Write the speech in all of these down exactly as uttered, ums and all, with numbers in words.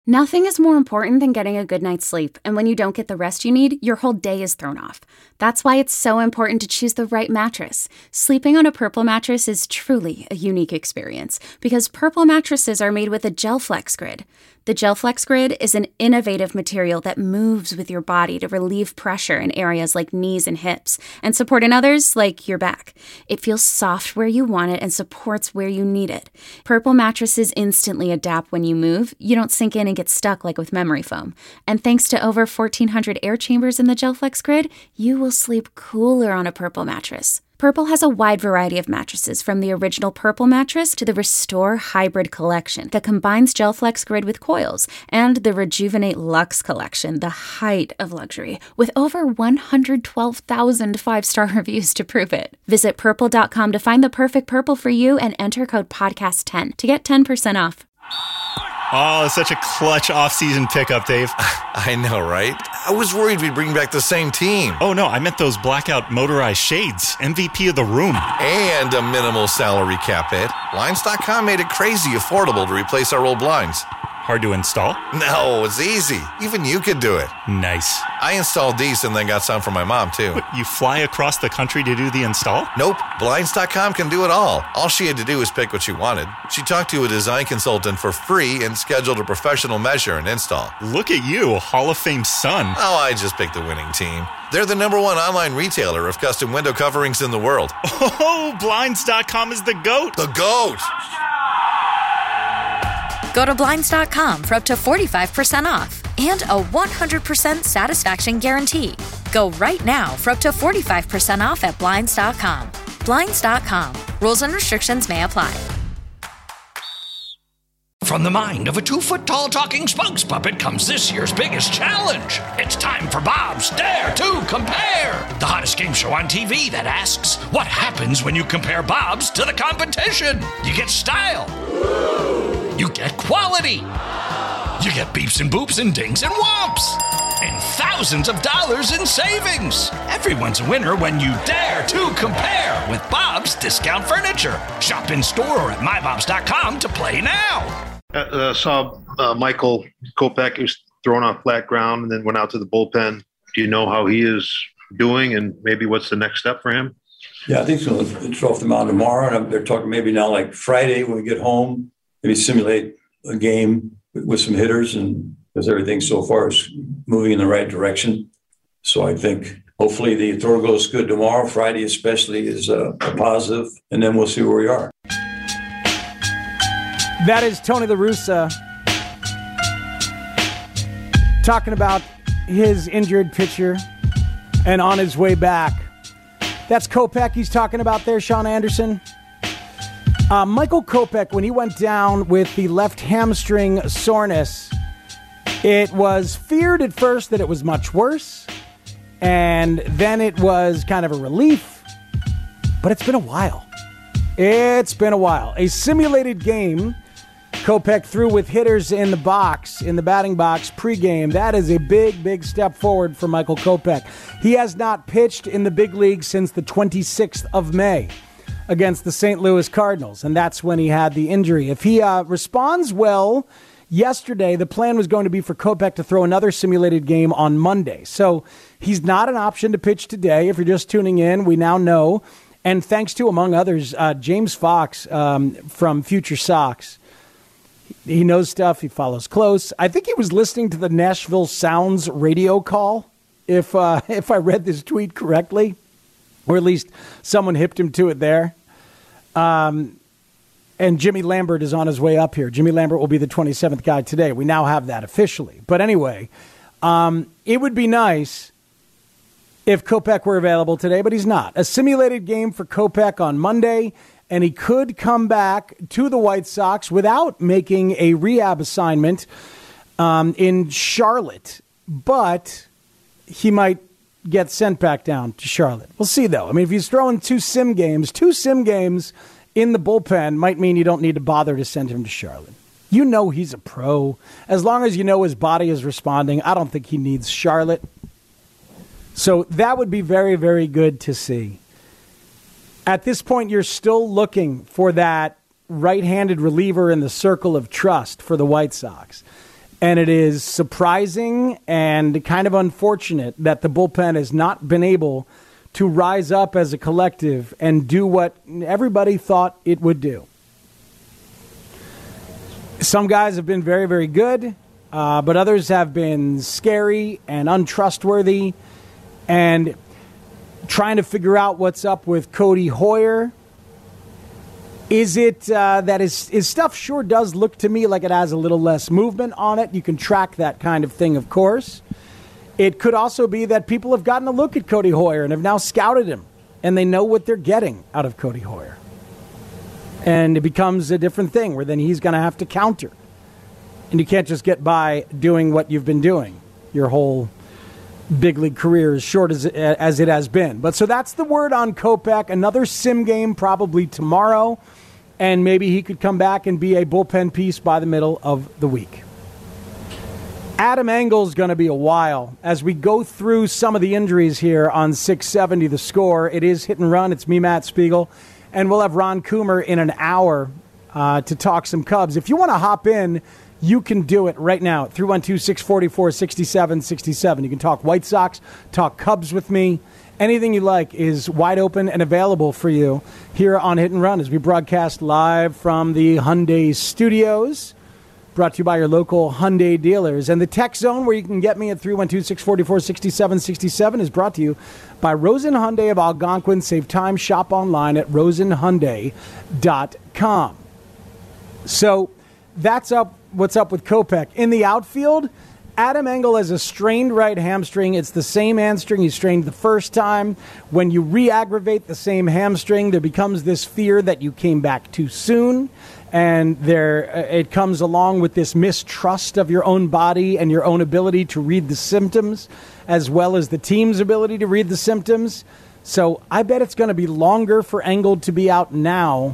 Nothing is more important than getting a good night's sleep, and when you don't get the rest you need, your whole day is thrown off. That's why it's so important to choose the right mattress. Sleeping on a Purple mattress is truly a unique experience, because Purple mattresses are made with a GelFlex Grid. The GelFlex Grid is an innovative material that moves with your body to relieve pressure in areas like knees and hips, and support in others like your back. It feels soft where you want it and supports where you need it. Purple mattresses instantly adapt when you move. You don't sink in and get stuck like with memory foam. And thanks to over fourteen hundred air chambers in the GelFlex Grid, you will sleep cooler on a Purple mattress. Purple has a wide variety of mattresses, from the original Purple mattress to the Restore Hybrid collection that combines GelFlex Grid with coils, and the Rejuvenate Luxe collection, the height of luxury, with over one hundred twelve thousand five-star reviews to prove it. Visit purple dot com to find the perfect Purple for you and enter code podcast ten to get ten percent off. Oh, it's such a clutch off-season pickup, Dave. I know, right? I was worried we'd bring back the same team. Oh, no, I meant those blackout motorized shades. M V P of the room. And a minimal salary cap hit. Blinds dot com made it crazy affordable to replace our old blinds. Hard to install? No, it's easy. Even you could do it. Nice. I installed these and then got some for my mom, too. What, you fly across the country to do the install? Nope. Blinds dot com can do it all. All she had to do was pick what she wanted. She talked to a design consultant for free and scheduled a professional measure and install. Look at you, Hall of Fame son. Oh, I just picked the winning team. They're the number one online retailer of custom window coverings in the world. Oh, Blinds dot com is the GOAT. The GOAT! Go to Blinds dot com for up to forty-five percent off and a one hundred percent satisfaction guarantee. Go right now for up to forty-five percent off at Blinds dot com. Blinds dot com. Rules and restrictions may apply. From the mind of a two-foot-tall talking spokes puppet comes this year's biggest challenge. It's time for Bob's Dare to Compare, the hottest game show on T V that asks, what happens when you compare Bob's to the competition? You get style. You get quality. You get beeps and boops and dings and whomps. And thousands of dollars in savings. Everyone's a winner when you dare to compare with Bob's Discount Furniture. Shop in store or at my bobs dot com to play now. I uh, saw uh, Michael Kopech. He was thrown on flat ground and then went out to the bullpen. Do you know how he is doing and maybe what's the next step for him? Yeah, I think so. It's off the mound tomorrow. And they're talking maybe now like Friday when we get home, maybe simulate a game with some hitters, and because everything so far is moving in the right direction. So I think hopefully the throw goes good tomorrow. Friday especially is a, a positive, and then we'll see where we are. That is Tony La Russa talking about his injured pitcher and on his way back. That's Kopech he's talking about there, Sean Anderson. Uh, Michael Kopech, when he went down with the left hamstring soreness, it was feared at first that it was much worse, and then it was kind of a relief, but it's been a while. It's been a while. A simulated game Kopech threw with hitters in the box, in the batting box pregame. That is a big, big step forward for Michael Kopech. He has not pitched in the big league since the twenty-sixth of May against the Saint Louis Cardinals, and that's when he had the injury. If he uh, responds well yesterday, the plan was going to be for Kopech to throw another simulated game on Monday. So he's not an option to pitch today. If you're just tuning in, we now know. And thanks to, among others, uh, James Fox um, from Future Sox. He knows stuff. He follows close. I think he was listening to the Nashville Sounds radio call, if uh, if I read this tweet correctly, or at least someone hipped him to it there. Um, and Jimmy Lambert is on his way up here. Jimmy Lambert will be the twenty-seventh guy today. We now have that officially. But anyway, um, it would be nice if Kopech were available today, but he's not. A simulated game for Kopech on Monday, and he could come back to the White Sox without making a rehab assignment um, in Charlotte. But he might get sent back down to Charlotte. We'll see, though. I mean, if he's throwing two sim games, two sim games in the bullpen might mean you don't need to bother to send him to Charlotte. You know he's a pro. As long as you know his body is responding, I don't think he needs Charlotte. So that would be very, very good to see. At this point, you're still looking for that right-handed reliever in the circle of trust for the White Sox. And it is surprising and kind of unfortunate that the bullpen has not been able to rise up as a collective and do what everybody thought it would do. Some guys have been very, very good, uh, but others have been scary and untrustworthy. And trying to figure out what's up with Cody Hoyer. Is it uh, that his, his stuff sure does look to me like it has a little less movement on it? You can track that kind of thing, of course. It could also be that people have gotten a look at Cody Hoyer and have now scouted him, and they know what they're getting out of Cody Hoyer. And it becomes a different thing where then he's going to have to counter. And you can't just get by doing what you've been doing your whole big league career, as short as it, as it has been. But so that's the word on Kopech. Another sim game probably tomorrow, and maybe he could come back and be a bullpen piece by the middle of the week. Adam Engel's going to be a while as we go through some of the injuries here on six seventy The Score. It is Hit and Run. It's me, Matt Spiegel, and we'll have Ron Coomer in an hour uh, to talk some Cubs. If you want to hop in, you can do it right now at three one two, six four four, six seven six seven. You can talk White Sox, talk Cubs with me. Anything you like is wide open and available for you here on Hit and Run as we broadcast live from the Hyundai Studios. Brought to you by your local Hyundai dealers. And the text zone where you can get me at three one two, six four four, six seven six seven is brought to you by Rosen Hyundai of Algonquin. Save time, shop online at rosen hyundai dot com. So that's up. What's up with Kopech? In the outfield, Adam Engel has a strained right hamstring. It's the same hamstring he strained the first time. When you re-aggravate the same hamstring, there becomes this fear that you came back too soon. And there, it comes along with this mistrust of your own body and your own ability to read the symptoms, as well as the team's ability to read the symptoms. So I bet it's going to be longer for Engel to be out now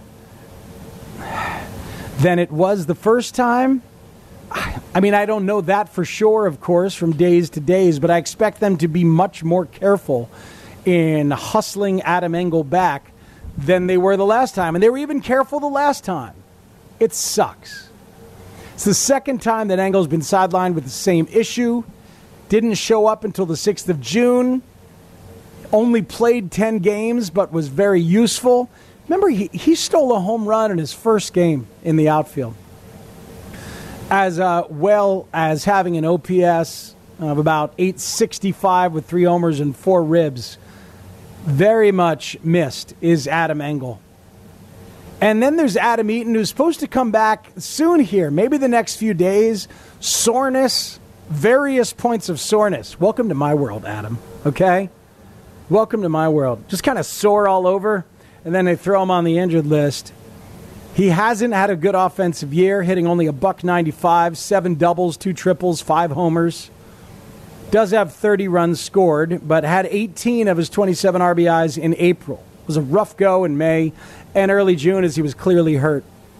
than it was the first time. I mean, I don't know that for sure, of course, from days to days, but I expect them to be much more careful in hustling Adam Engel back than they were the last time. And they were even careful the last time. It sucks. It's the second time that Engel's been sidelined with the same issue. Didn't show up until the sixth of June. Only played ten games, but was very useful. Remember, he, he stole a home run in his first game in the outfield, as uh, well as having an O P S of about eight sixty-five with three homers and four ribs. Very much missed is Adam Engel. And then there's Adam Eaton, who's supposed to come back soon here, maybe the next few days. Soreness, various points of soreness. Welcome to my world, Adam, okay? Welcome to my world. Just kind of sore all over, and then they throw him on the injured list. He hasn't had a good offensive year, hitting only a buck ninety-five, seven doubles, two triples, five homers. Does have thirty runs scored, but had eighteen of his twenty-seven R B Is in April. It was a rough go in May and early June as he was clearly hurt.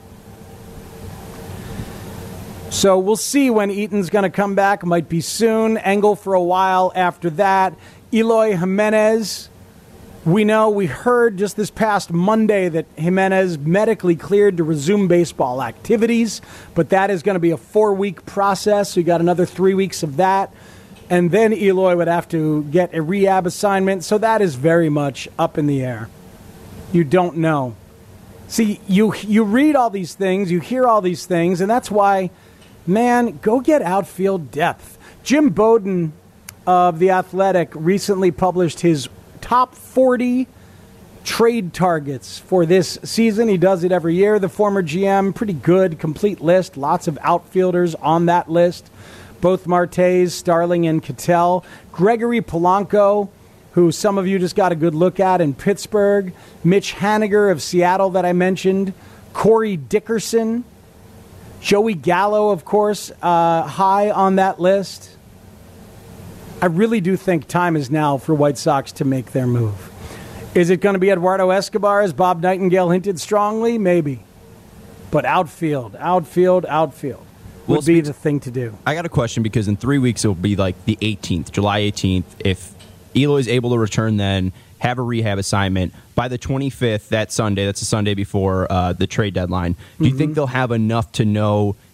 So we'll see when Eaton's going to come back. Might be soon. Engel for a while after that. Eloy Jimenez. We know, we heard just this past Monday that Jimenez medically cleared to resume baseball activities, but that is going to be a four-week process. So you got another three weeks of that. And then Eloy would have to get a rehab assignment. So that is very much up in the air. You don't know. See, you you read all these things, you hear all these things, and that's why, man, go get outfield depth. Jim Bowden of The Athletic recently published his top forty trade targets for this season. He does it every year. The former G M, pretty good, complete list. Lots of outfielders on that list. Both Martes, Starling, and Cattell. Gregory Polanco, who some of you just got a good look at in Pittsburgh. Mitch Haniger of Seattle that I mentioned. Corey Dickerson. Joey Gallo, of course, uh, high on that list. I really do think time is now for White Sox to make their move. Is it going to be Eduardo Escobar, as Bob Nightingale hinted strongly? Maybe. But outfield, outfield, outfield would well, be the thing to do. I got a question, because in three weeks it will be like the eighteenth, July eighteenth. If Eloy is able to return then, have a rehab assignment, by the twenty-fifth, that Sunday, that's the Sunday before uh, the trade deadline, do you mm-hmm. think they'll have enough to know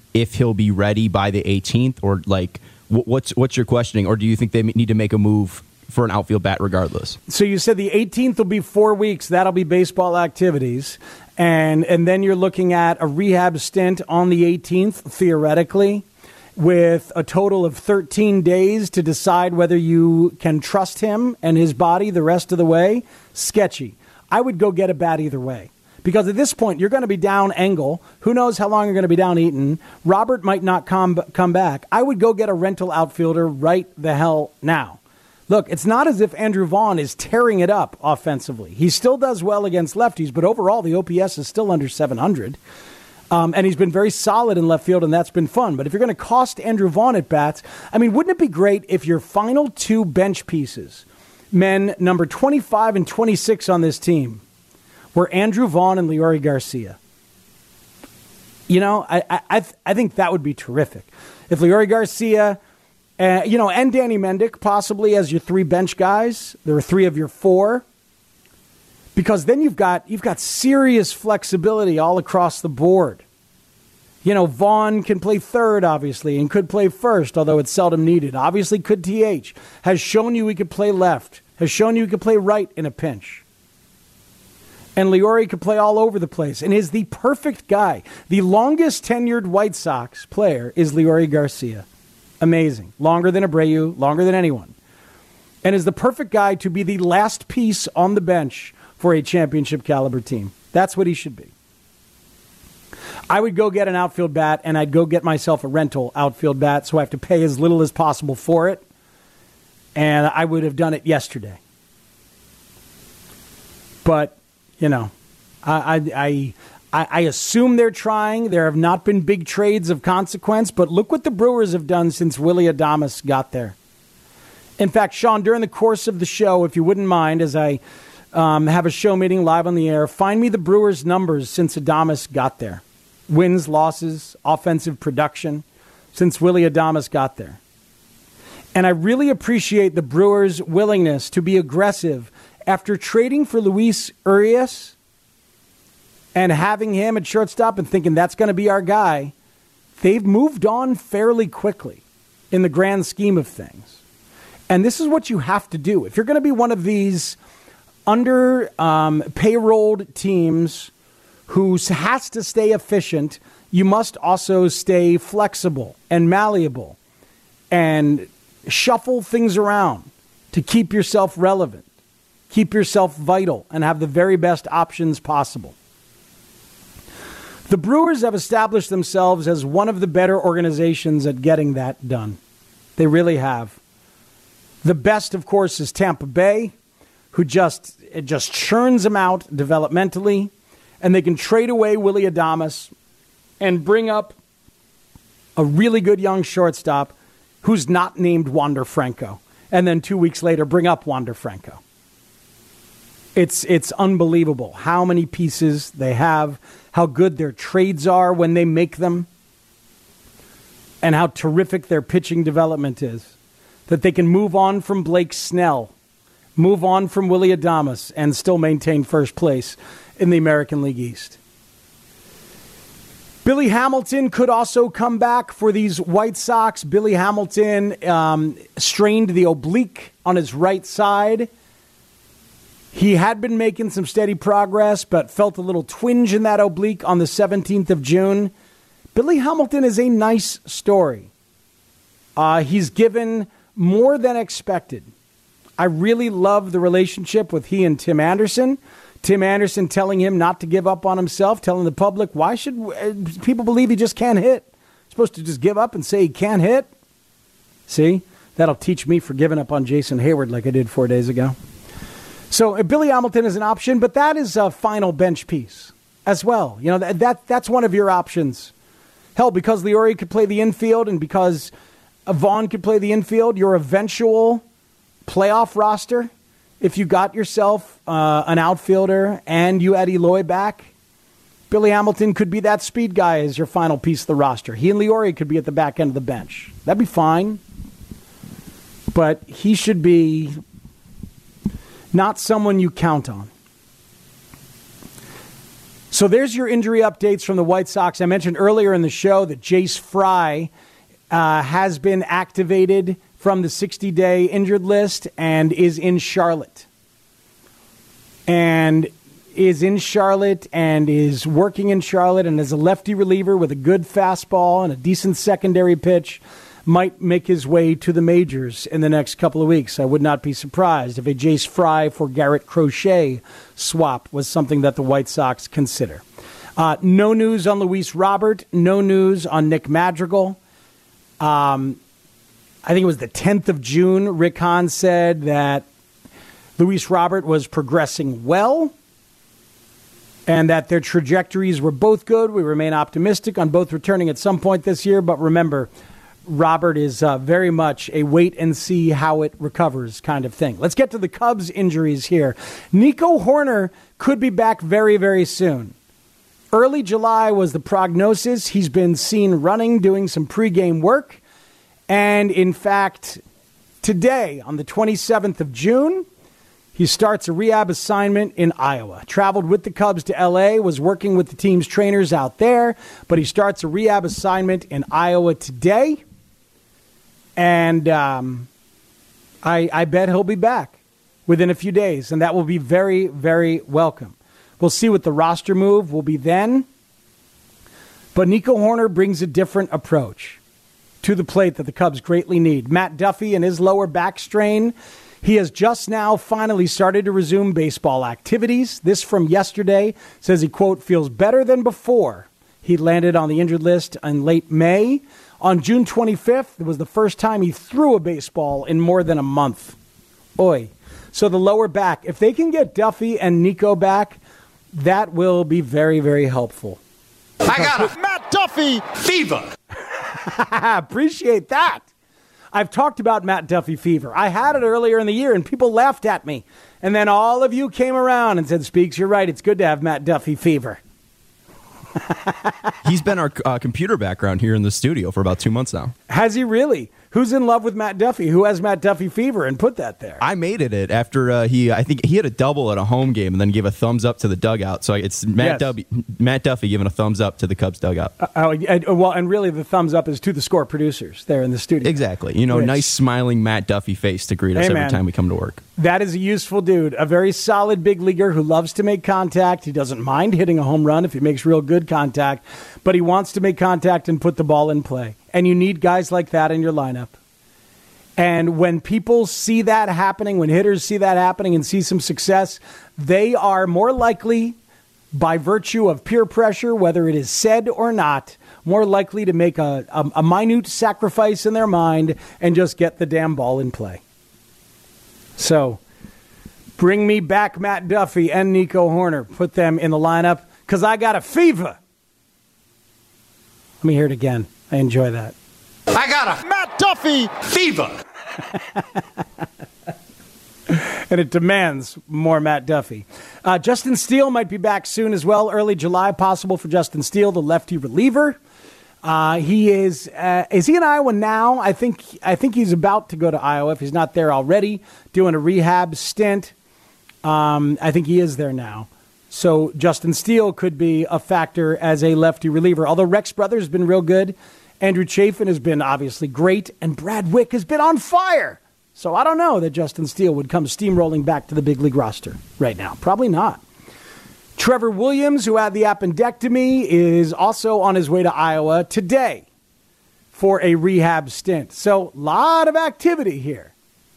if he'll be ready by the eighteenth, or like what's what's your questioning, or do you think they need to make a move for an outfield bat regardless? So you said the eighteenth will be four weeks. That'll be baseball activities. And and then you're looking at a rehab stint on the eighteenth, theoretically, with a total of thirteen days to decide whether you can trust him and his body the rest of the way. Sketchy. I would go get a bat either way. Because at this point, you're going to be down Engel. Who knows how long you're going to be down Eaton. Robert might not come, come back. I would go get a rental outfielder right the hell now. Look, it's not as if Andrew Vaughn is tearing it up offensively. He still does well against lefties, but overall the O P S is still under seven hundred. Um, and he's been very solid in left field, and that's been fun. But if you're going to cost Andrew Vaughn at bats, I mean, wouldn't it be great if your final two bench pieces, men number twenty-five and twenty-six on this team, were Andrew Vaughn and Leori Garcia? You know, I I, I, th- I think that would be terrific. If Leori Garcia... Uh, you know, and Danny Mendick possibly as your three bench guys. There are three of your four. Because then you've got you've got serious flexibility all across the board. You know, Vaughn can play third, obviously, and could play first, although it's seldom needed. Obviously could T H. Has shown you he could play left. Has shown you he could play right in a pinch. And Leori could play all over the place and is the perfect guy. The longest tenured White Sox player is Leori Garcia. Amazing. Longer than Abreu, longer than anyone. And is the perfect guy to be the last piece on the bench for a championship caliber team. That's what he should be. I would go get an outfield bat, and I'd go get myself a rental outfield bat, so I have to pay as little as possible for it. And I would have done it yesterday. But, you know, I... I, I I, I assume they're trying. There have not been big trades of consequence, but look what the Brewers have done since Willy Adames got there. In fact, Sean, during the course of the show, if you wouldn't mind, as I um, have a show meeting live on the air, find me the Brewers' numbers since Adames got there. Wins, losses, offensive production since Willy Adames got there. And I really appreciate the Brewers' willingness to be aggressive after trading for Luis Urias and having him at shortstop and thinking that's going to be our guy. They've moved on fairly quickly in the grand scheme of things. And this is what you have to do. If you're going to be one of these under um, payrolled teams who has to stay efficient, you must also stay flexible and malleable and shuffle things around to keep yourself relevant, keep yourself vital, and have the very best options possible. The Brewers have established themselves as one of the better organizations at getting that done. They really have. The best, of course, is Tampa Bay, who just it just churns them out developmentally, and they can trade away Willy Adames and bring up a really good young shortstop who's not named Wander Franco, and then two weeks later bring up Wander Franco. It's it's unbelievable how many pieces they have, how good their trades are when they make them, and how terrific their pitching development is. That they can move on from Blake Snell, move on from Willy Adames, and still maintain first place in the American League East. Billy Hamilton could also come back for these White Sox. Billy Hamilton um, strained the oblique on his right side. He had been making some steady progress, but felt a little twinge in that oblique on the seventeenth of June. Billy Hamilton is a nice story. Uh, he's given more than expected. I really love the relationship with he and Tim Anderson. Tim Anderson telling him not to give up on himself, telling the public, why should people believe he just can't hit? He's supposed to just give up and say he can't hit? See, that'll teach me for giving up on Jason Hayward like I did four days ago. So uh, Billy Hamilton is an option, but that is a final bench piece as well. You know, that, that that's one of your options. Hell, because Leori could play the infield and because uh, Vaughn could play the infield, your eventual playoff roster, if you got yourself uh, an outfielder and you had Eloy back, Billy Hamilton could be that speed guy as your final piece of the roster. He and Leori could be at the back end of the bench. That'd be fine. But he should be not someone you count on. So there's your injury updates from the White Sox. I mentioned earlier in the show that Jace Fry uh, has been activated from the sixty-day injured list and is in Charlotte. And is in Charlotte and is working in Charlotte, and as a lefty reliever with a good fastball and a decent secondary pitch, might make his way to the majors in the next couple of weeks. I would not be surprised if a Jace Fry for Garrett Crochet swap was something that the White Sox consider. Uh, no news on Luis Robert. No news on Nick Madrigal. Um, I think it was the tenth of June, Rick Hahn said that Luis Robert was progressing well and that their trajectories were both good. We remain optimistic on both returning at some point this year, but remember, Robert is uh, very much a wait and see how it recovers kind of thing. Let's get to the Cubs injuries here. Nico Hoerner could be back very, very soon. Early July was the prognosis. He's been seen running, doing some pregame work. And in fact, today, on the twenty-seventh of June, he starts a rehab assignment in Iowa. Traveled with the Cubs to L A, was working with the team's trainers out there, but he starts a rehab assignment in Iowa today. And um, I, I bet he'll be back within a few days, and that will be very, very welcome. We'll see what the roster move will be then. But Nico Hoerner brings a different approach to the plate that the Cubs greatly need. Matt Duffy and his lower back strain. He has just now finally started to resume baseball activities. This from yesterday says he, quote, feels better than before. He landed on the injured list in late May. On June twenty-fifth, it was the first time he threw a baseball in more than a month. Oy. So the lower back, if they can get Duffy and Nico back, that will be very, very helpful. I got a Matt Duffy fever. Appreciate that. I've talked about Matt Duffy fever. I had it earlier in the year, and people laughed at me. And then all of you came around and said, Speaks, you're right. It's good to have Matt Duffy fever. He's been our uh, computer background here in the studio for about two months now. Has he really? Who's in love with Matt Duffy? Who has Matt Duffy fever and put that there? I made it it after uh, he, I think he had a double at a home game and then gave a thumbs up to the dugout. So it's Matt, yes. Duffy, Matt Duffy giving a thumbs up to the Cubs dugout. Uh, oh, and, well, and really the thumbs up is to the score producers there in the studio. Exactly. You know, Which, nice smiling Matt Duffy face to greet us hey, every man, time we come to work. That is a useful dude, a very solid big leaguer who loves to make contact. He doesn't mind hitting a home run if he makes real good contact, but he wants to make contact and put the ball in play. And you need guys like that in your lineup. And when people see that happening, when hitters see that happening and see some success, they are more likely, by virtue of peer pressure, whether it is said or not, more likely to make a, a, a minute sacrifice in their mind and just get the damn ball in play. So, bring me back Matt Duffy and Nico Hoerner. Put them in the lineup, because I got a fever. Let me hear it again. I enjoy that. I got a Matt Duffy fever. And it demands more Matt Duffy. Uh, Justin Steele might be back soon as well. Early July, possible for Justin Steele, the lefty reliever. Uh, he is uh, is he in Iowa now? I think I think he's about to go to Iowa if he's not there already, doing a rehab stint. Um, I think he is there now. So Justin Steele could be a factor as a lefty reliever. Although Rex Brothers has been real good. Andrew Chafin has been obviously great, and Brad Wick has been on fire. So I don't know that Justin Steele would come steamrolling back to the big league roster right now. Probably not. Trevor Williams, who had the appendectomy, is also on his way to Iowa today for a rehab stint. So a lot of activity here.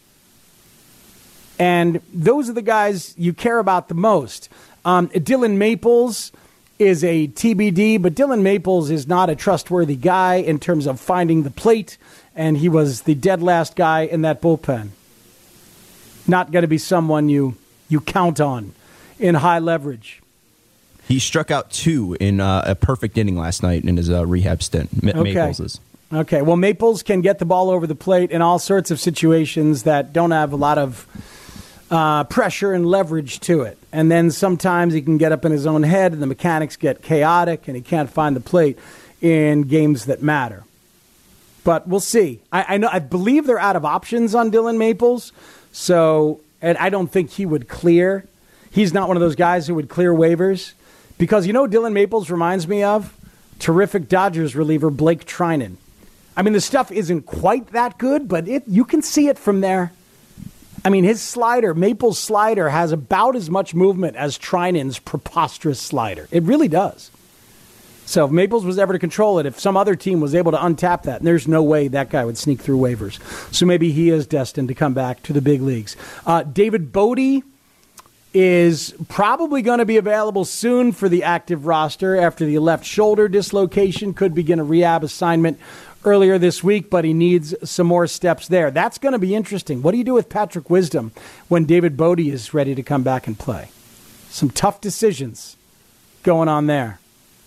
And those are the guys you care about the most. Um, Dylan Maples is a T B D, but Dylan Maples is not a trustworthy guy in terms of finding the plate, and he was the dead last guy in that bullpen. Not going to be someone you, you count on in high leverage. He struck out two in uh, a perfect inning last night in his uh, rehab stint. M- okay. Maples is. Okay, well, Maples can get the ball over the plate in all sorts of situations that don't have a lot of uh, pressure and leverage to it. And then sometimes he can get up in his own head and the mechanics get chaotic and he can't find the plate in games that matter. But we'll see. I, I know. I believe they're out of options on Dylan Maples, so and I don't think he would clear. He's not one of those guys who would clear waivers Because you know Dylan Maples reminds me of? Terrific Dodgers reliever Blake Trinan. I mean, the stuff isn't quite that good, but it you can see it from there. I mean, his slider, Maples' slider, has about as much movement as Trinan's preposterous slider. It really does. So if Maples was ever to control it, if some other team was able to untap that, and there's no way that guy would sneak through waivers. So maybe he is destined to come back to the big leagues. Uh, David Bodie is probably going to be available soon for the active roster after the left shoulder dislocation. Could begin a rehab assignment earlier this week, but he needs some more steps there. That's going to be interesting. What do you do with Patrick Wisdom when David Bodie is ready to come back and play? Some tough decisions going on there.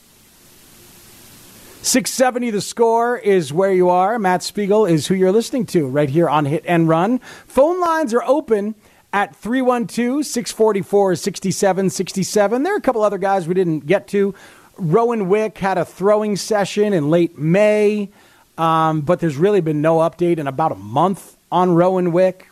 six seventy The Score is where you are. Matt Spiegel is who you're listening to right here on Hit and Run. Phone lines are open at three one two, six four four, six seven six seven. There are a couple other guys we didn't get to. Rowan Wick had a throwing session in late May, um, but there's really been no update in about a month on Rowan Wick.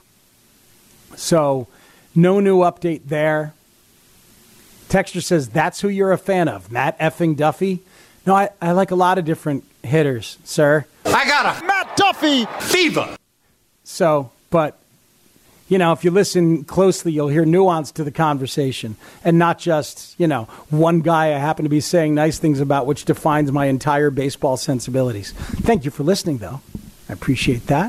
So no new update there. Texter says, that's who you're a fan of, Matt effing Duffy. No, I, I like a lot of different hitters, sir. I got a Matt Duffy fever. So, but, you know, if you listen closely, you'll hear nuance to the conversation and not just, you know, one guy I happen to be saying nice things about, which defines my entire baseball sensibilities. Thank you for listening, though. I appreciate that.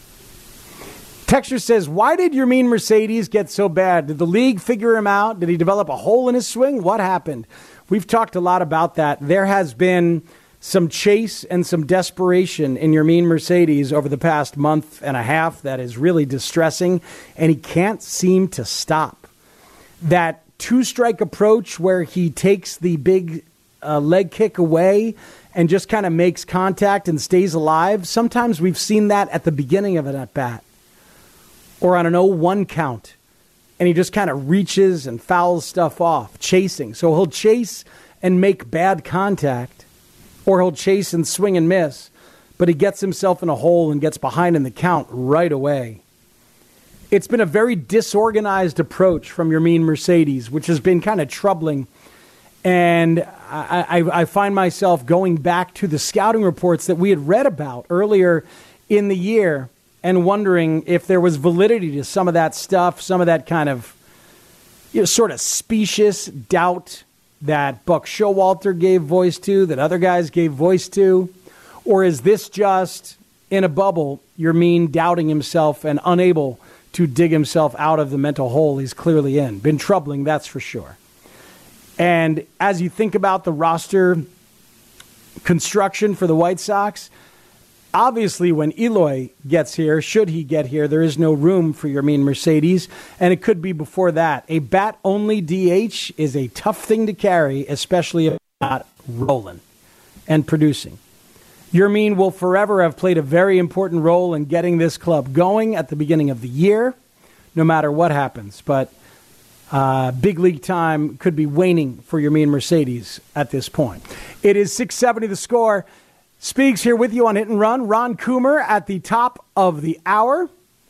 Texture says, why did Yermin Mercedes get so bad? Did the league figure him out? Did he develop a hole in his swing? What happened? We've talked a lot about that. There has been some chase and some desperation in Yermin Mercedes over the past month and a half that is really distressing, and he can't seem to stop. That two-strike approach where he takes the big uh, leg kick away and just kind of makes contact and stays alive, sometimes we've seen that at the beginning of an at-bat or on an oh one count. And he just kind of reaches and fouls stuff off, chasing. So he'll chase and make bad contact, or he'll chase and swing and miss, but he gets himself in a hole and gets behind in the count right away. It's been a very disorganized approach from Yermin Mercedes, which has been kind of troubling. And I, I, I find myself going back to the scouting reports that we had read about earlier in the year and wondering if there was validity to some of that stuff, some of that kind of, you know, sort of specious doubt that Buck Showalter gave voice to, that other guys gave voice to. Or is this just, in a bubble, Yermin doubting himself and unable to dig himself out of the mental hole he's clearly in? Been troubling, that's for sure. And as you think about the roster construction for the White Sox, obviously, when Eloy gets here, should he get here, there is no room for Yermin Mercedes, and it could be before that. A bat-only D H is a tough thing to carry, especially if not rolling and producing. Yermin will forever have played a very important role in getting this club going at the beginning of the year, no matter what happens. But uh, big league time could be waning for Yermin Mercedes at this point. It is six seventy The Score. Speaks here with you on Hit and Run. Ron Coomer at the top of the hour.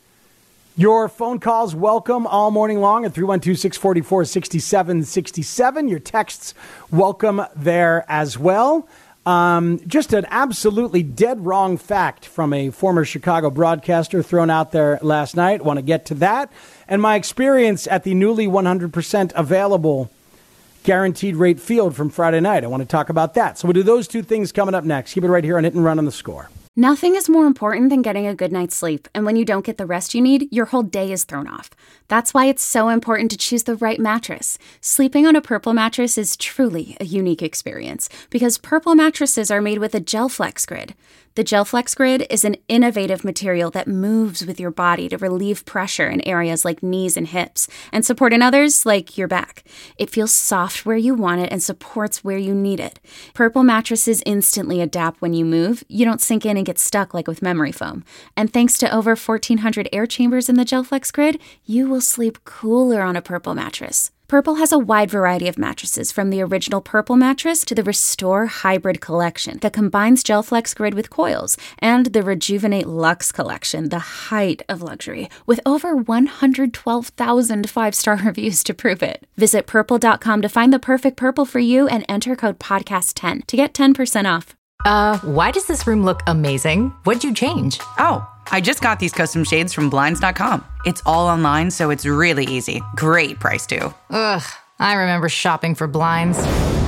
Your phone calls welcome all morning long at three one two, six four four, six seven six seven. Your texts welcome there as well. Um, just an absolutely dead wrong fact from a former Chicago broadcaster thrown out there last night. Want to get to that. And my experience at the newly one hundred percent available Guaranteed Rate Field from Friday night. I want to talk about that. So we'll do those two things coming up next. Keep it right here on Hit and Run on The Score. Nothing is more important than getting a good night's sleep. And when you don't get the rest you need, your whole day is thrown off. That's why it's so important to choose the right mattress. Sleeping on a Purple mattress is truly a unique experience because Purple mattresses are made with a GelFlex Grid. The GelFlex Grid is an innovative material that moves with your body to relieve pressure in areas like knees and hips and support in others like your back. It feels soft where you want it and supports where you need it. Purple mattresses instantly adapt when you move. You don't sink in and get stuck like with memory foam. And thanks to over fourteen hundred air chambers in the GelFlex Grid, you will sleep cooler on a Purple mattress. Purple has a wide variety of mattresses, from the original Purple mattress to the Restore Hybrid collection that combines GelFlex Grid with coils, and the Rejuvenate Luxe collection, the height of luxury, with over one hundred twelve thousand five-star reviews to prove it. Visit purple dot com to find the perfect Purple for you and enter code podcast ten to get ten percent off. Uh, why does this room look amazing? What'd you change? Oh, I just got these custom shades from blinds dot com. It's all online, so it's really easy. Great price, too. Ugh, I remember shopping for blinds.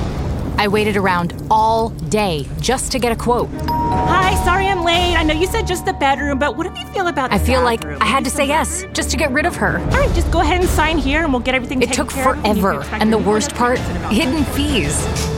I waited around all day just to get a quote. Hi, sorry I'm late. I know you said just the bedroom, but what do you feel about the I feel bathroom? like I had to say yes, just to get rid of her. All right, just go ahead and sign here and we'll get everything It taken took care of. forever, and the worst part, hidden fees.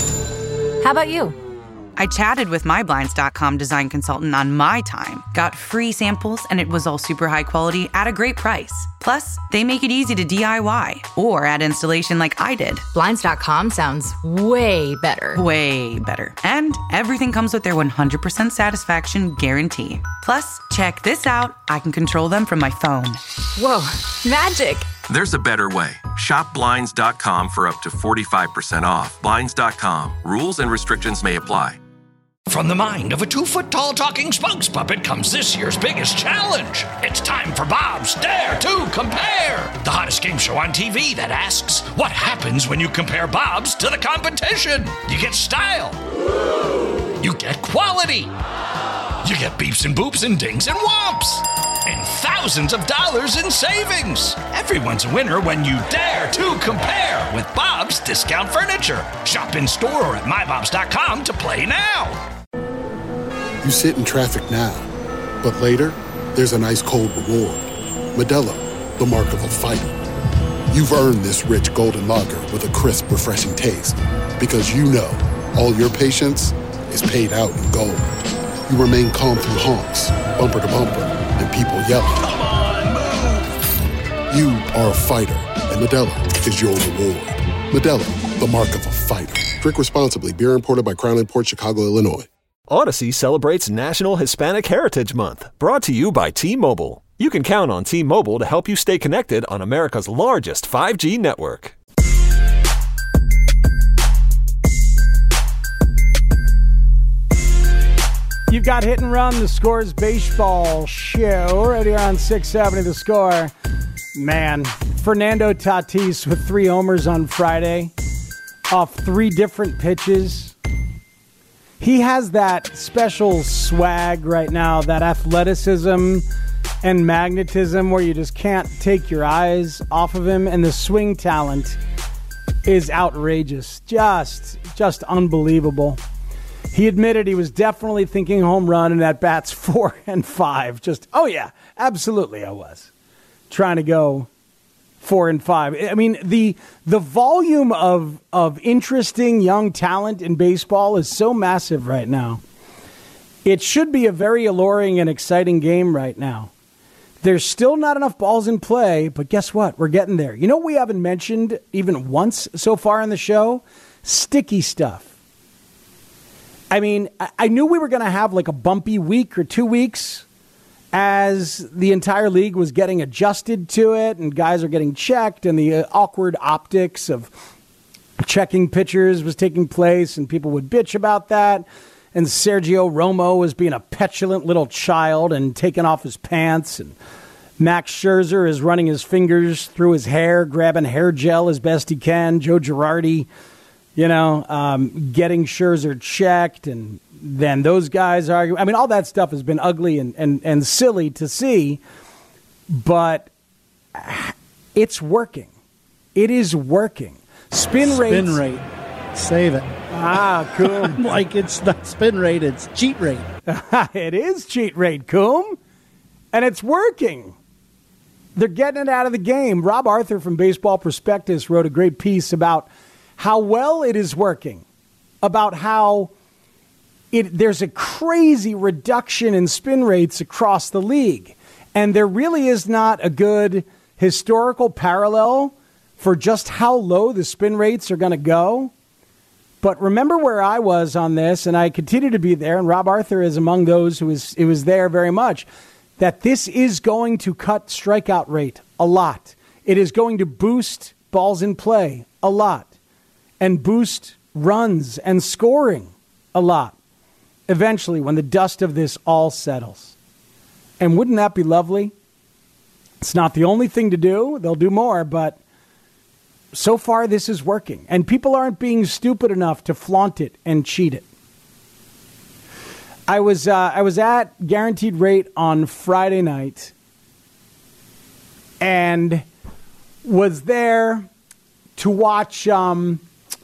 How about you? I chatted with my blinds dot com design consultant on my time, got free samples, and it was all super high quality at a great price. Plus, they make it easy to D I Y or add installation like I did. blinds dot com sounds way better. Way better. And everything comes with their one hundred percent satisfaction guarantee. Plus, check this out. I can control them from my phone. Whoa, magic. There's a better way. Shop blinds dot com for up to forty-five percent off. blinds dot com. Rules and restrictions may apply. From the mind of a two-foot-tall talking spunks puppet comes this year's biggest challenge. It's time for Bob's Dare to Compare, the hottest game show on T V that asks, what happens when you compare Bob's to the competition? You get style. You get quality. You get beeps and boops and dings and whomps. And thousands of dollars in savings. Everyone's a winner when you dare to compare with Bob's Discount Furniture. Shop in store or at my bobs dot com to play now. You sit in traffic now, but later, there's an ice-cold reward. Modelo, the mark of a fighter. You've earned this rich golden lager with a crisp, refreshing taste. Because you know, all your patience is paid out in gold. You remain calm through honks, bumper to bumper, and people yelling. Come on, move! You are a fighter, and Modelo is your reward. Modelo, the mark of a fighter. Drink responsibly. Beer imported by Crown Imports, Chicago, Illinois. Odyssey celebrates National Hispanic Heritage Month, brought to you by T-Mobile. You can count on T-Mobile to help you stay connected on America's largest five G network. You've got Hit and Run, the Scores baseball show, right here on six seventy The Score. Man, Fernando Tatis with three homers on Friday off three different pitches. He has that special swag right now, that athleticism and magnetism where you just can't take your eyes off of him, and the swing talent is outrageous. Just, just unbelievable. He admitted he was definitely thinking home run and at bats four and five. Just, oh yeah, absolutely I was. Trying to go four and five. I mean, the the volume of of interesting young talent in baseball is so massive right now. It should be a very alluring and exciting game right now. There's still not enough balls in play, but guess what? We're getting there. You know what we haven't mentioned even once so far in the show? Sticky stuff. I mean, I knew we were going to have like a bumpy week or two weeks as the entire league was getting adjusted to it and guys are getting checked and the awkward optics of checking pitchers was taking place and people would bitch about that. And Sergio Romo was being a petulant little child and taking off his pants. And Max Scherzer is running his fingers through his hair, grabbing hair gel as best he can. Joe Girardi, you know, um, getting Scherzer checked, and then those guys argue. I mean, all that stuff has been ugly and, and, and silly to see, but it's working. It is working. Spin rate. Spin rate. Save it. Ah, cool. Like it's not spin rate, it's cheat rate. It is cheat rate, Coom. And it's working. They're getting it out of the game. Rob Arthur from Baseball Prospectus wrote a great piece about how well it is working, about how it there's a crazy reduction in spin rates across the league. And there really is not a good historical parallel for just how low the spin rates are going to go. But remember where I was on this, and I continue to be there, and Rob Arthur is among those who is, who was there very much, that this is going to cut strikeout rate a lot. It is going to boost balls in play a lot and boost runs and scoring a lot eventually when the dust of this all settles. And wouldn't that be lovely? It's not the only thing to do. They'll do more, but so far this is working. And people aren't being stupid enough to flaunt it and cheat it. I was uh, I was at Guaranteed Rate on Friday night and was there to watch um,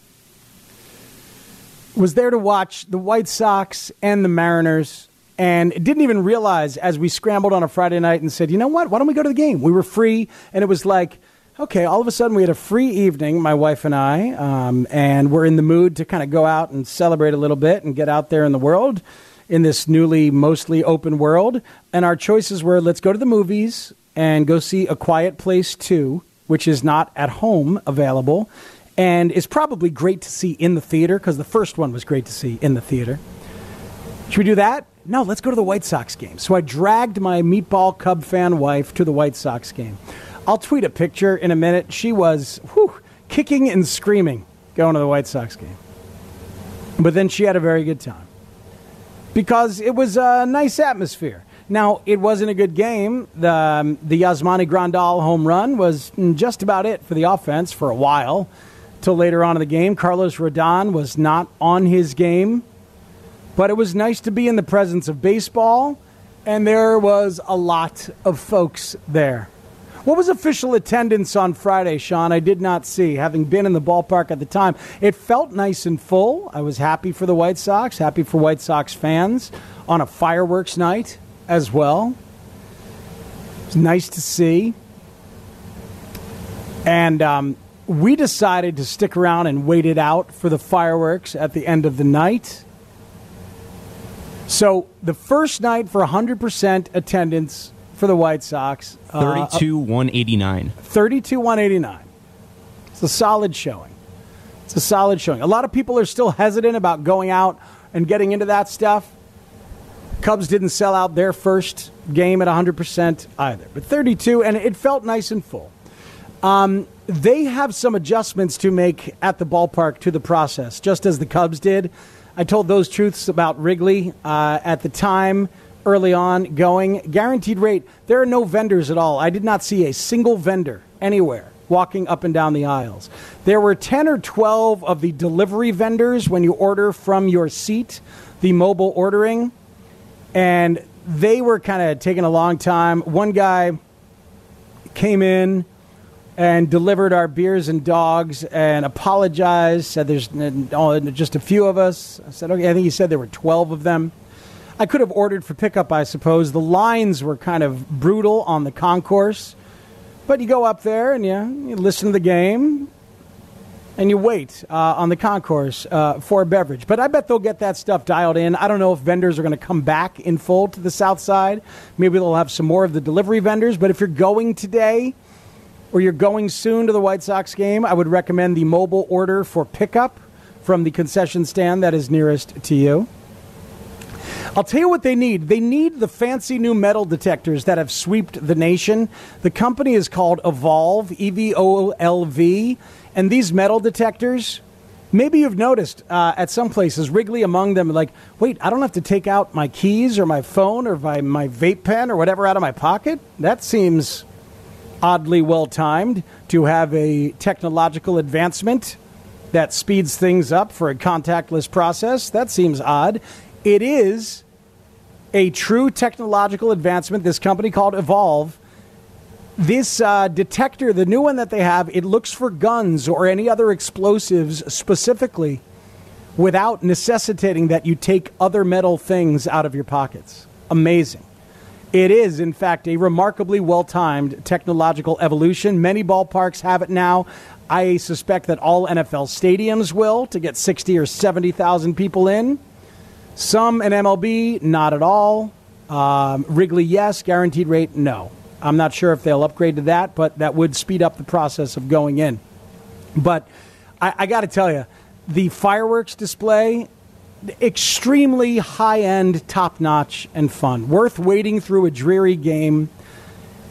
was there to watch the White Sox and the Mariners, and didn't even realize as we scrambled on a Friday night and said, you know what, why don't we go to the game? We were free, and it was like, okay, all of a sudden we had a free evening, my wife and I, um, and we're in the mood to kind of go out and celebrate a little bit and get out there in the world, in this newly mostly open world. And our choices were, let's go to the movies and go see A Quiet Place two, which is not at home available, and is probably great to see in the theater, because the first one was great to see in the theater. Should we do that? No, let's go to the White Sox game. So I dragged my meatball Cub fan wife to the White Sox game. I'll tweet a picture in a minute. She was whew, kicking and screaming going to the White Sox game. But then she had a very good time because it was a nice atmosphere. Now, it wasn't a good game. The, um, the Yasmani Grandal home run was just about it for the offense for a while, till later on in the game. Carlos Rodon was not on his game. But it was nice to be in the presence of baseball, and there was a lot of folks there. What was official attendance on Friday, Sean? I did not see, having been in the ballpark at the time. It felt nice and full. I was happy for the White Sox, happy for White Sox fans on a fireworks night as well. It was nice to see. And um, we decided to stick around and wait it out for the fireworks at the end of the night. So the first night for one hundred percent attendance for the White Sox. thirty-two one eighty-nine. thirty-two one eighty-nine. It's a solid showing. It's a solid showing. A lot of people are still hesitant about going out and getting into that stuff. Cubs didn't sell out their first game at one hundred percent either. But thirty-two, and it felt nice and full. Um, they have some adjustments to make at the ballpark to the process, just as the Cubs did. I told those truths about Wrigley uh, at the time, early on, going. Guaranteed Rate, there are no vendors at all. I did not see a single vendor anywhere walking up and down the aisles. There were ten or twelve of the delivery vendors when you order from your seat, the mobile ordering, and they were kind of taking a long time. One guy came in and delivered our beers and dogs and apologized, said there's just a few of us. I said, okay, I think he said there were twelve of them. I could have ordered for pickup, I suppose. The lines were kind of brutal on the concourse. But you go up there and you, you listen to the game and you wait uh, on the concourse uh, for a beverage. But I bet they'll get that stuff dialed in. I don't know if vendors are going to come back in full to the south side. Maybe they'll have some more of the delivery vendors. But if you're going today, or you're going soon to the White Sox game, I would recommend the mobile order for pickup from the concession stand that is nearest to you. I'll tell you what they need. They need the fancy new metal detectors that have swept the nation. The company is called Evolv, E V O L V. And these metal detectors, maybe you've noticed uh, at some places, Wrigley among them, like, wait, I don't have to take out my keys or my phone or my, my vape pen or whatever out of my pocket? That seems oddly well-timed to have a technological advancement that speeds things up for a contactless process. That seems odd. It is a true technological advancement, this company called Evolv. This uh, detector, the new one that they have, it looks for guns or any other explosives specifically without necessitating that you take other metal things out of your pockets. Amazing. It is, in fact, a remarkably well-timed technological evolution. Many ballparks have it now. I suspect that all N F L stadiums will, to get sixty or seventy thousand people in. Some in M L B, not at all. Um, Wrigley, yes. Guaranteed Rate, no. I'm not sure if they'll upgrade to that, but that would speed up the process of going in. But I, I got to tell you, the fireworks display, extremely high-end, top-notch, and fun. Worth waiting through a dreary game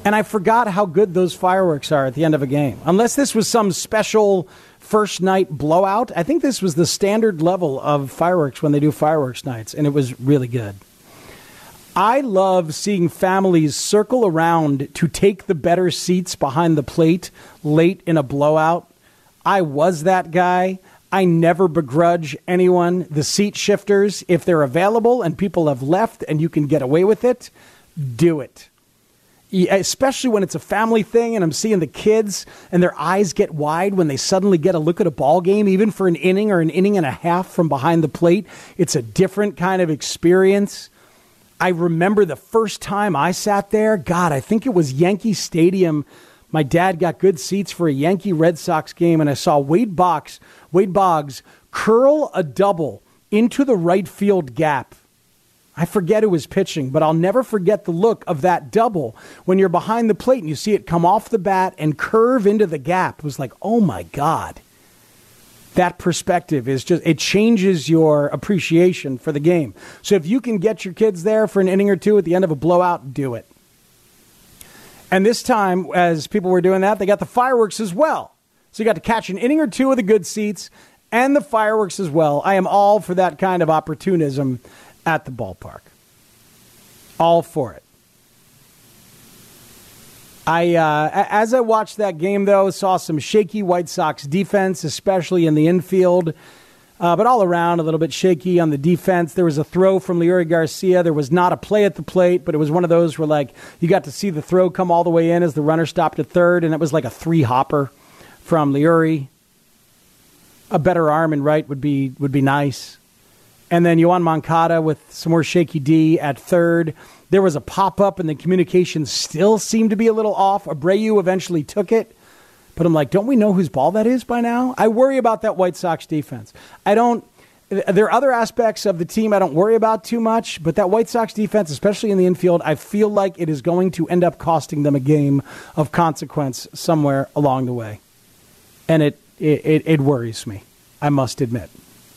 And I forgot how good those fireworks are at the end of a game. Unless this was some special first night blowout, I think this was the standard level of fireworks when they do fireworks nights, and it was really good. I love seeing families circle around to take the better seats behind the plate late in a blowout. I was that guy. I never begrudge anyone the seat shifters. If they're available and people have left and you can get away with it, do it. Especially when it's a family thing and I'm seeing the kids and their eyes get wide when they suddenly get a look at a ball game, even for an inning or an inning and a half from behind the plate. It's a different kind of experience. I remember the first time I sat there, God, I think it was Yankee Stadium. My dad got good seats for a Yankee Red Sox game, and I saw Wade Boggs, Wade Boggs curl a double into the right field gap. I forget who was pitching, but I'll never forget the look of that double when you're behind the plate and you see it come off the bat and curve into the gap. It was like, oh my God. That perspective is just, it changes your appreciation for the game. So if you can get your kids there for an inning or two at the end of a blowout, do it. And this time, as people were doing that, they got the fireworks as well. So you got to catch an inning or two of the good seats and the fireworks as well. I am all for that kind of opportunism at the ballpark. All for it. I, uh, as I watched that game, though, saw some shaky White Sox defense, especially in the infield, uh, but all around a little bit shaky on the defense. There was a throw from Leury Garcia. There was not a play at the plate, but it was one of those where, like, you got to see the throw come all the way in as the runner stopped at third, and it was like a three-hopper from Leury. A better arm and right would be would be nice. And then Yoan Moncada with some more shaky D at third. There was a pop-up, and the communication still seemed to be a little off. Abreu eventually took it. But I'm like, don't we know whose ball that is by now? I worry about that White Sox defense. I don't. There are other aspects of the team I don't worry about too much, but that White Sox defense, especially in the infield, I feel like it is going to end up costing them a game of consequence somewhere along the way. And it it, it worries me, I must admit.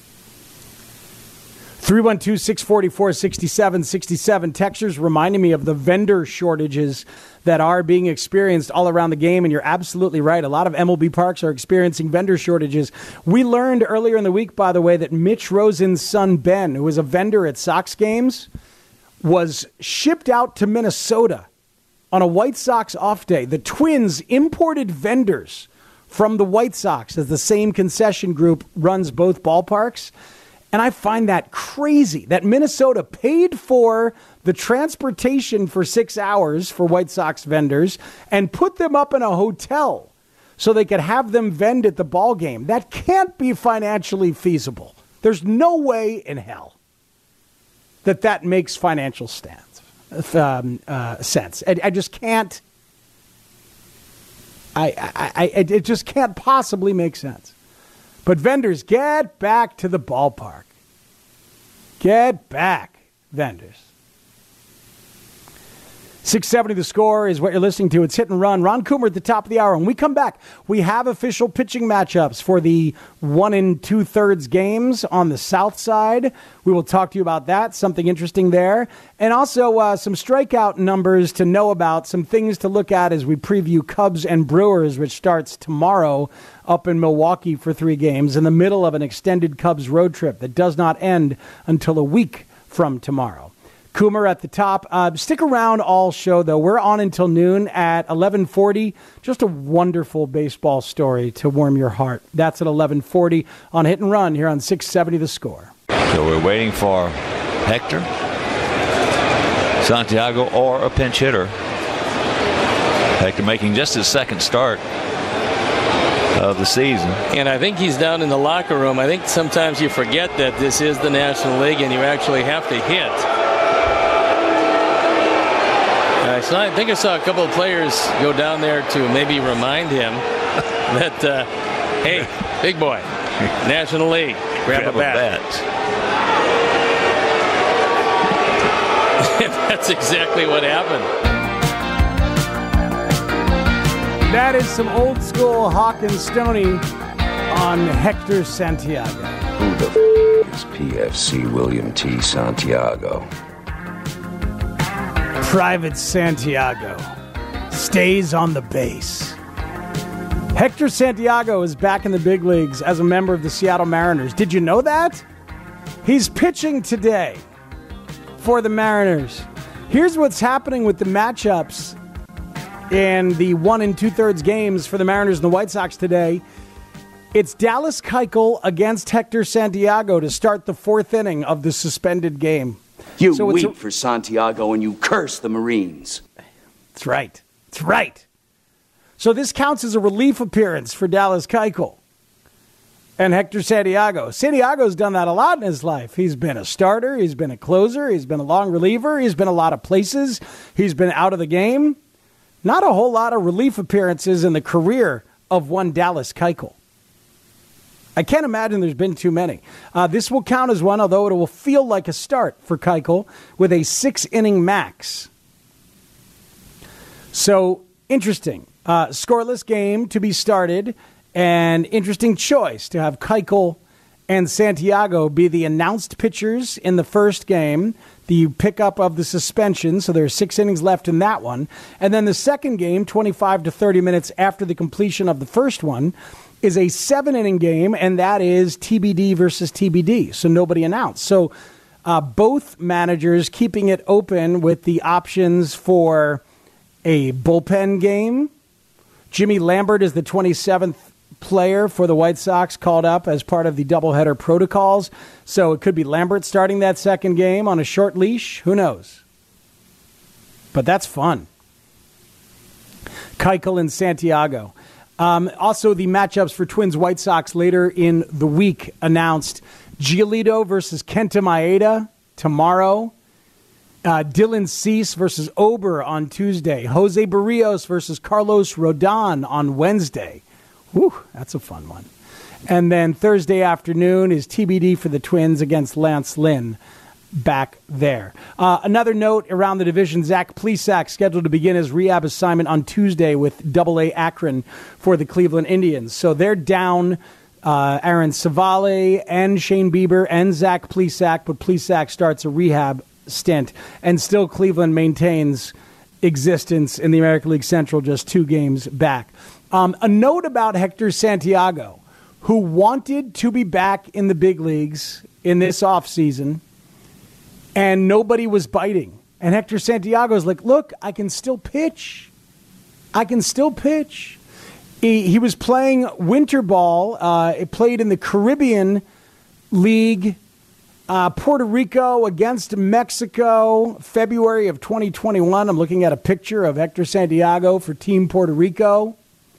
three one two, six four four, six seven six seven. Textures reminding me of the vendor shortages that are being experienced all around the game, and you're absolutely right. A lot of M L B parks are experiencing vendor shortages. We learned earlier in the week, by the way, that Mitch Rosen's son, Ben, who was a vendor at Sox games, was shipped out to Minnesota on a White Sox off day. The Twins imported vendors from the White Sox, as the same concession group runs both ballparks. And I find that crazy that Minnesota paid for the transportation for six hours for White Sox vendors and put them up in a hotel so they could have them vend at the ball game. That can't be financially feasible. There's no way in hell that that makes financial stance, um, uh, sense. I, I just can't. I, I, I it just can't possibly make sense. But vendors, get back to the ballpark. Get back, vendors. six seventy The Score is what you're listening to. It's Hit and Run. Ron Coomer at the top of the hour. When we come back, we have official pitching matchups for the one and two-thirds games on the south side. We will talk to you about that, something interesting there. And also uh, some strikeout numbers to know about, some things to look at as we preview Cubs and Brewers, which starts tomorrow up in Milwaukee for three games in the middle of an extended Cubs road trip that does not end until a week from tomorrow. Coomer at the top. Uh, stick around all show, though. We're on until noon at eleven forty. Just a wonderful baseball story to warm your heart. That's at eleven forty on Hit and Run here on six seventy The Score. So we're waiting for Hector, Santiago, or a pinch hitter. Hector making just his second start of the season. And I think he's down in the locker room. I think sometimes you forget that this is the National League and you actually have to hit. I, saw, I think I saw a couple of players go down there to maybe remind him that, uh, hey, big boy, National League, grab, grab a bat. A bat. That's exactly what happened. That is some old school Hawk and Stoney on Hector Santiago. Who the f*** is P F C William T. Santiago? Private Santiago. stays on the base. Hector Santiago is back in the big leagues as a member of the Seattle Mariners. Did you know that? He's pitching today for the Mariners. Here's what's happening with the matchups in the one and two-thirds games for the Mariners and the White Sox today. It's Dallas Keuchel against Hector Santiago to start the fourth inning of the suspended game. You so weep a- for Santiago and you curse the Marines. That's right. That's right. So this counts as a relief appearance for Dallas Keuchel and Hector Santiago. Santiago's done that a lot in his life. He's been a starter. He's been a closer. He's been a long reliever. He's been a lot of places. He's been out of the game. Not a whole lot of relief appearances in the career of one Dallas Keuchel. I can't imagine there's been too many. Uh, this will count as one, although it will feel like a start for Keuchel with a six-inning max. So, interesting. Uh, scoreless game to be started, and interesting choice to have Keuchel and Santiago be the announced pitchers in the first game, the pickup of the suspension, so there are six innings left in that one. And then the second game, twenty-five to thirty minutes after the completion of the first one, is a seven-inning game, and that is T B D versus T B D, so nobody announced. So uh, both managers keeping it open with the options for a bullpen game. Jimmy Lambert is the twenty-seventh player for the White Sox called up as part of the doubleheader protocols. So it could be Lambert starting that second game on a short leash. Who knows? But that's fun. Keuchel and Santiago. Um, also, the matchups for Twins White Sox later in the week announced. Giolito versus Kenta Maeda tomorrow. Uh, Dylan Cease versus Ober on Tuesday. Jose Barrios versus Carlos Rodon on Wednesday. Whew, that's a fun one. And then Thursday afternoon is T B D for the Twins against Lance Lynn back there. Uh, another note around the division, Zach Plesac scheduled to begin his rehab assignment on Tuesday with double A Akron for the Cleveland Indians. So they're down uh, Aaron Savale and Shane Bieber and Zach Plesac, but Plesac starts a rehab stint, and still Cleveland maintains existence in the American League Central just two games back. Um, a note about Hector Santiago, who wanted to be back in the big leagues in this offseason, and nobody was biting. And Hector Santiago's like, look, I can still pitch. I can still pitch. He, he was playing winter ball. Uh, it played in the Caribbean League, uh, Puerto Rico against Mexico, February of twenty twenty-one. I'm looking at a picture of Hector Santiago for Team Puerto Rico.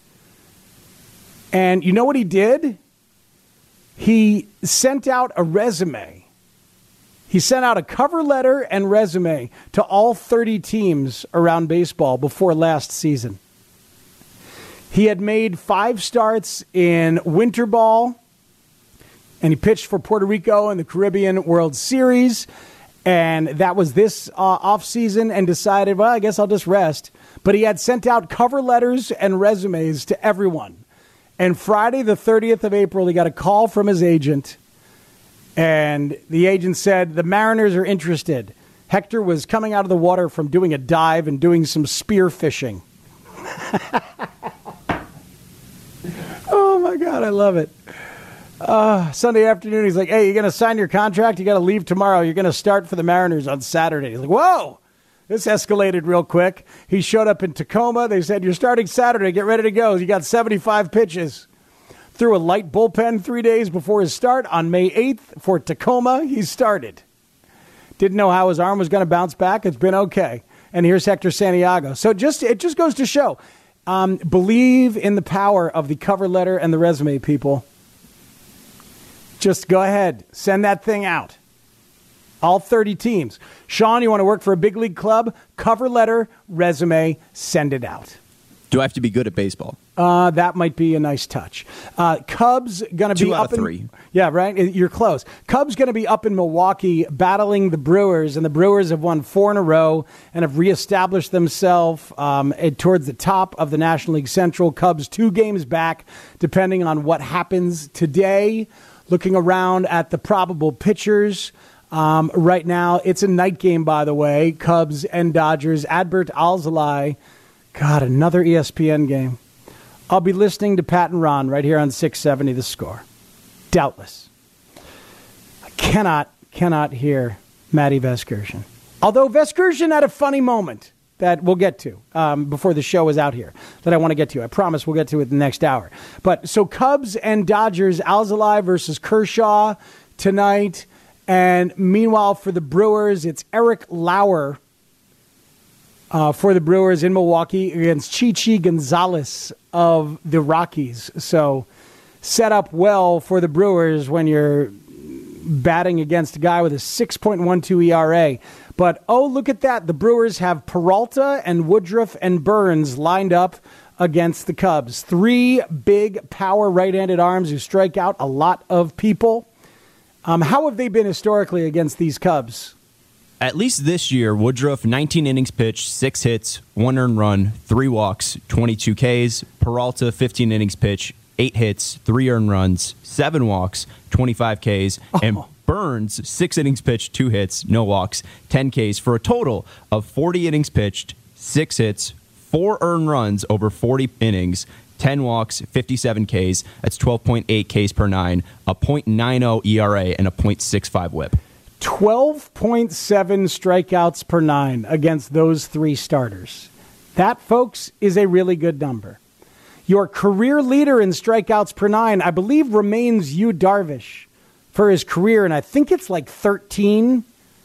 And you know what he did? He sent out a resume. He sent out a cover letter and resume to all thirty teams around baseball before last season. He had made five starts in winter ball, and he pitched for Puerto Rico in the Caribbean World Series, and that was this uh, offseason, and decided, well, I guess I'll just rest. But he had sent out cover letters and resumes to everyone. And Friday, the thirtieth of April, he got a call from his agent, and the agent said, the Mariners are interested. Hector was coming out of the water from doing a dive and doing some spear fishing. Oh, my God, I love it. Uh, Sunday afternoon, he's like, hey, you're going to sign your contract? You got to leave tomorrow. You're going to start for the Mariners on Saturday. He's like, whoa, this escalated real quick. He showed up in Tacoma. They said, you're starting Saturday. Get ready to go. You got seventy-five pitches. Threw a light bullpen three days before his start on May eighth for Tacoma. He started. Didn't know how his arm was going to bounce back. It's been okay. And here's Hector Santiago. So just it just goes to show, um, believe in the power of the cover letter and the resume, people. Just go ahead. Send that thing out. All thirty teams. Sean, you want to work for a big league club? Cover letter, resume, send it out. Do I have to be good at baseball? Uh, that might be a nice touch. Uh, Cubs going to be out up of in three. Yeah, right. You're close. Cubs going to be up in Milwaukee battling the Brewers, and the Brewers have won four in a row and have reestablished themselves um, towards the top of the National League Central. Cubs two games back, depending on what happens today. Looking around at the probable pitchers. Um, right now, it's a night game, by the way. Cubs and Dodgers. Adbert Alzolay God, another E S P N game. I'll be listening to Pat and Ron right here on six seventy The Score. Doubtless. I cannot, cannot hear Matty Vescursion. Although Vescursion had a funny moment that we'll get to um, before the show is out here that I want to get to. I promise we'll get to it in the next hour. But so Cubs and Dodgers, Alzolay versus Kershaw tonight. And meanwhile, for the Brewers, it's Eric Lauer uh, for the Brewers in Milwaukee against Chichi Gonzalez of the Rockies. So set up well for the Brewers when you're batting against a guy with a six point one two E R A. But, oh, look at that. The Brewers have Peralta and Woodruff and Burns lined up against the Cubs. Three big power right-handed arms who strike out a lot of people. Um, how have they been historically against these Cubs? At least this year, Woodruff, nineteen innings pitched, six hits, one earned run, three walks, twenty-two Ks. Peralta, fifteen innings pitched, eight hits, three earned runs, seven walks, twenty-five Ks. Oh. And Burns, six innings pitched, two hits, no walks, ten Ks, for a total of forty innings pitched, six hits, four earned runs over forty innings, ten walks, fifty-seven Ks. That's twelve point eight Ks per nine, a point nine oh E R A, and a point six five whip. twelve point seven strikeouts per nine against those three starters. That, folks, is a really good number. Your career leader in strikeouts per nine, I believe, remains Yu Darvish for his career, and I think it's like thirteen.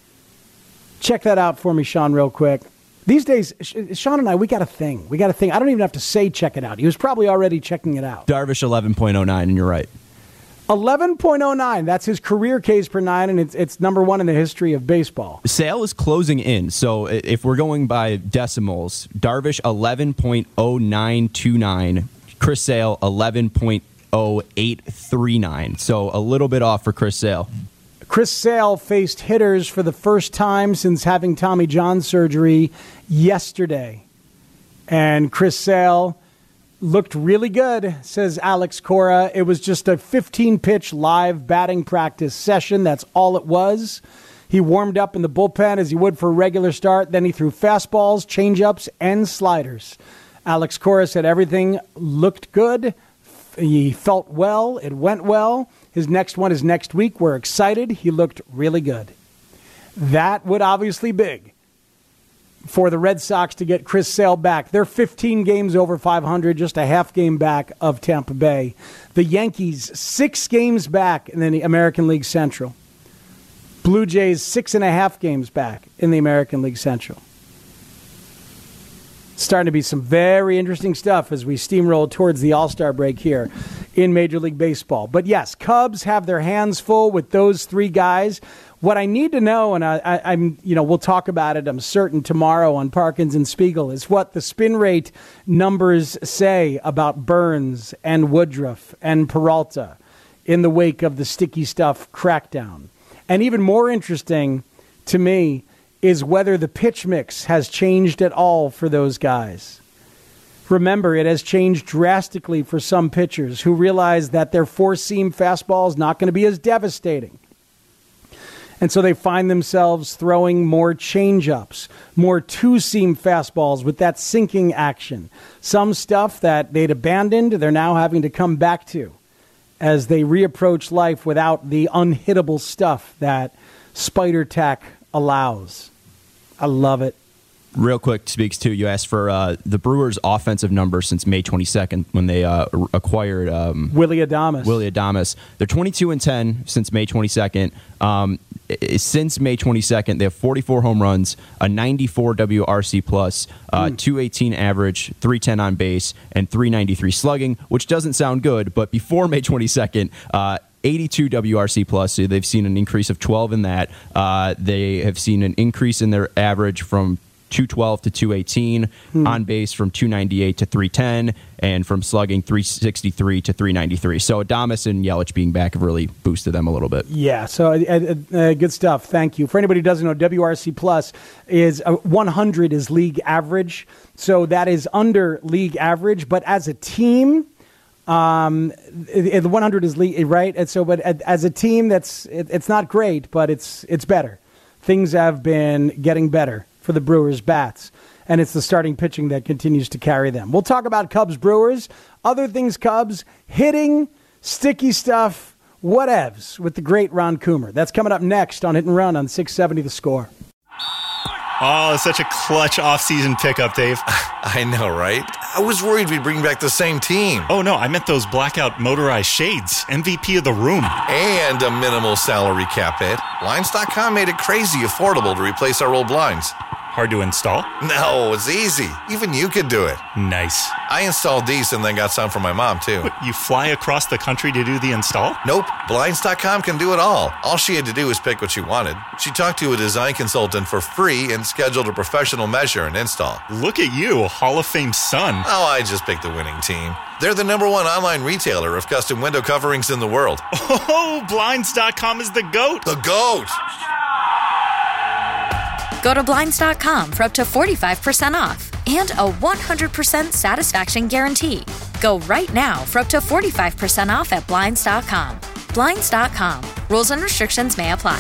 Check that out for me, Sean, real quick. These days, Sean and I, we got a thing. We got a thing. I don't even have to say check it out. He was probably already checking it out. Darvish, eleven point oh nine, and you're right. eleven point oh nine. That's his career Ks per nine, and it's it's number one in the history of baseball. Sale is closing in, so if we're going by decimals, Darvish, eleven point oh nine two nine. Chris Sale, eleven point oh eight three nine. So a little bit off for Chris Sale. Chris Sale faced hitters for the first time since having Tommy John surgery yesterday. And Chris Sale looked really good, says Alex Cora. It was just a fifteen-pitch live batting practice session. That's all it was. He warmed up in the bullpen as he would for a regular start. Then he threw fastballs, changeups, and sliders. Alex Cora said everything looked good. He felt well. It went well. His next one is next week. We're excited. He looked really good. That would obviously be big for the Red Sox to get Chris Sale back. They're fifteen games over five hundred, just a half game back of Tampa Bay. The Yankees, six games back in the American League Central. Blue Jays, six and a half games back in the American League Central. Starting to be some very interesting stuff as we steamroll towards the All-Star break here in Major League Baseball. But yes, Cubs have their hands full with those three guys. What I need to know, and I, I, I'm, you know, we'll talk about it, I'm certain, tomorrow on Parkins and Spiegel, is what the spin rate numbers say about Burns and Woodruff and Peralta in the wake of the sticky stuff crackdown. And even more interesting to me is whether the pitch mix has changed at all for those guys. Remember, it has changed drastically for some pitchers who realize that their four-seam fastball is not going to be as devastating. And so they find themselves throwing more change-ups, more two-seam fastballs with that sinking action. Some stuff that they'd abandoned, they're now having to come back to as they reapproach life without the unhittable stuff that Spider Tack allows. I love it. Real quick, Speaks, too, you asked for uh, the Brewers' offensive numbers since May twenty-second when they uh, acquired um, Willy Adames. Willy Adames. They're twenty-two and ten since May twenty-second. Um, since May twenty-second, they have forty-four home runs, a ninety-four W R C plus, uh, mm. two eighteen average, three ten on base, and three ninety-three slugging, which doesn't sound good, but before May twenty-second, uh, eighty-two W R C plus, so they've seen an increase of twelve in that. Uh, they have seen an increase in their average from two twelve to two eighteen, hmm. on base from two ninety-eight to three ten, and from slugging three sixty-three to three ninety-three. So Adames and Yelich being back have really boosted them a little bit. Yeah, so uh, uh, good stuff. Thank you. For anybody who doesn't know, W R C plus is uh, one hundred is league average, so that is under league average. But as a team, um, the one hundred is league, right? And so, but as a team, that's it, it's not great, but it's it's better. Things have been getting better for the Brewers bats. and it's the starting pitching that continues to carry them. We'll talk about Cubs Brewers, other things Cubs, hitting, sticky stuff, whatevs with the great Ron Coomer. That's coming up next on Hit and Run on six seventy The Score. Oh, such a clutch off-season pickup, Dave. I know, right? I was worried we'd bring back the same team. Oh, no, I meant those blackout motorized shades. M V P of the room. And a minimal salary cap hit. Blinds dot com made it crazy affordable to replace our old blinds. Hard to install? No, it's easy. Even you could do it. Nice. I installed these and then got some for my mom, too. What, you fly across the country to do the install? Nope. Blinds dot com can do it all. All she had to do was pick what she wanted. She talked to a design consultant for free and scheduled a professional measure and install. Look at you, Hall of Fame son. Oh, I just picked the winning team. They're the number one online retailer of custom window coverings in the world. Oh, Blinds dot com is the GOAT. The GOAT! Go to Blinds dot com for up to forty-five percent off and a one hundred percent satisfaction guarantee. Go right now for up to forty-five percent off at Blinds dot com. Blinds dot com. Rules and restrictions may apply.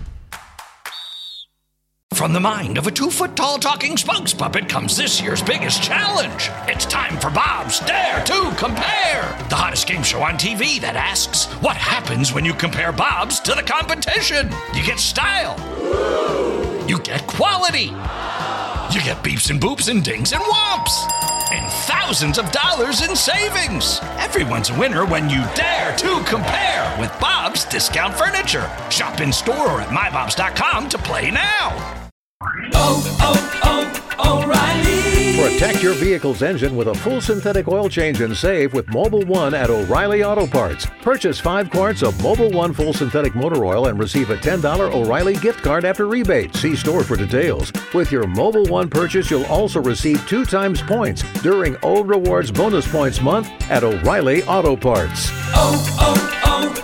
From the mind of a two-foot-tall talking spokes puppet comes this year's biggest challenge. It's time for Bob's Dare to Compare, the hottest game show on T V that asks, what happens when you compare Bob's to the competition? You get style. You get quality. You get beeps and boops and dings and whomps. And thousands of dollars in savings. Everyone's a winner when you dare to compare with Bob's Discount Furniture. Shop in store or at my bobs dot com to play now. Oh, oh, oh, O'Reilly. Protect your vehicle's engine with a full synthetic oil change and save with Mobil one at O'Reilly Auto Parts. Purchase five quarts of Mobil one full synthetic motor oil and receive a ten dollars O'Reilly gift card after rebate. See store for details. With your Mobil one purchase, you'll also receive two times points during O Rewards Bonus Points Month at O'Reilly Auto Parts. Oh,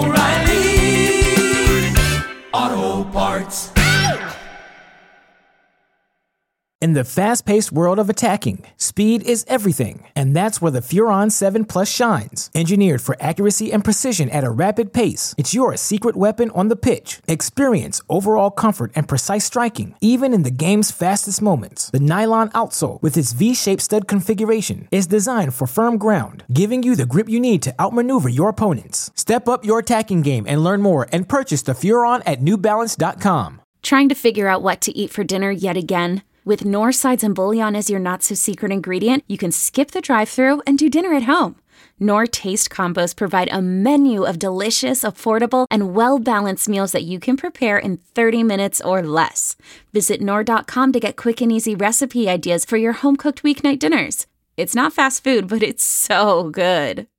oh, oh, O'Reilly Auto Parts. In the fast-paced world of attacking, speed is everything, and that's where the Furon seven Plus shines. Engineered for accuracy and precision at a rapid pace, it's your secret weapon on the pitch. Experience overall comfort and precise striking, even in the game's fastest moments. The nylon outsole, with its V-shaped stud configuration, is designed for firm ground, giving you the grip you need to outmaneuver your opponents. Step up your attacking game and learn more and purchase the Furon at new balance dot com. Trying to figure out what to eat for dinner yet again? With Knorr sides and bouillon as your not-so-secret ingredient, you can skip the drive-thru and do dinner at home. Knorr Taste Combos provide a menu of delicious, affordable, and well-balanced meals that you can prepare in thirty minutes or less. Visit Knorr dot com to get quick and easy recipe ideas for your home-cooked weeknight dinners. It's not fast food, but it's so good.